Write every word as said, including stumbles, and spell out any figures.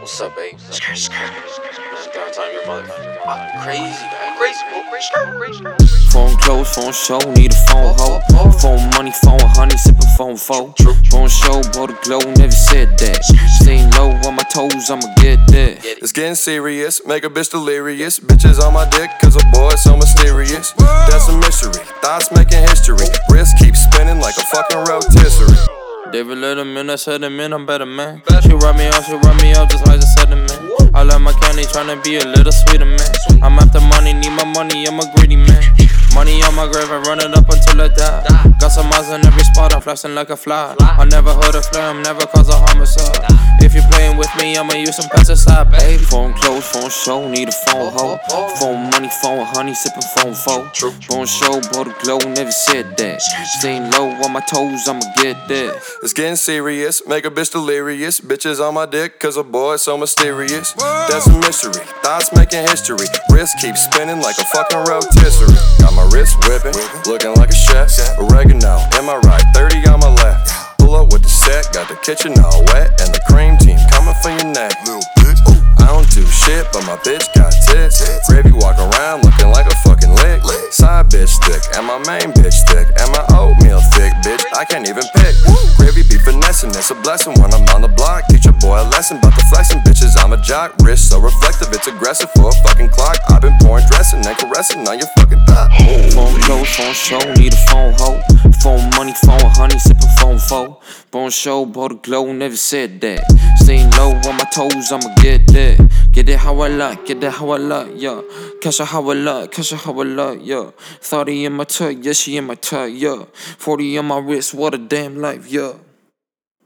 What's up, babe? Skirt, skirt. Third time your mother. Fucking crazy, man. Crazy, crazy, crazy. Phone close, phone show, need a phone hoe. Phone money, phone honey, sippin' phone foe. Phone show, bought a glow, never said that. Staying low on my toes, I'ma get that. It's getting serious, make a bitch delirious. Bitches on my dick, cause a boy is so mysterious. That's a mystery, thoughts making history. Wrist keeps spinning like a fucking rotisserie. David Letterman, I said him in, I'm better, man. She rub me out, she rub me out just like the sediment. I love my candy, tryna be a little sweeter, man. I'm after money, need my money, I'm a greedy man. Money on my grave, I run it up until I die. Got some eyes in every spot, I'm flashing like a fly. I never heard a flame, never cause a homicide. If you're playing with me, I'ma use some pesticide, baby. Phone close, phone show, need a phone hoe. Phone money, phone honey, sippin' phone foe. Phone show, bought a glow, never said that. Staying low on my toes, I'ma get that. It's getting serious, make a bitch delirious. Bitches on my dick, cause a boy is so mysterious. That's a mystery, thoughts making history. Wrist keeps spinning like a fucking rotisserie. Got my wrist whipping, looking like a chef. Oregano in my right, thirty on my left. Pull up with the set, got the kitchen all wet. And the cream team coming for your neck. I don't do shit, but my bitch got tits. Gravy walk around looking like a fucking lick. Side bitch thick, and my main bitch thick. And my oatmeal thick, bitch, I can't even pick. Gravy be finessing, it's a blessing when I'm on the block. Teach a boy a lesson about the flexing, bitches, I'm a jock. Wrist so reflective, it's aggressive for a fucking clock. I've been pouring dressing and caressing on your fucking thought. Phone close, phone show, need a phone hoe. Phone money, phone honey, sippin' phone foe. Phone show, bought a glow, never said that. Staying low on my toes, I'ma get that. Get it how I like, get it how I like, yeah. Cash it how I like, cash it how I like, yeah. thirty in my tug, yeah, she in my tug, yeah. forty on my wrist, what a damn life, yeah.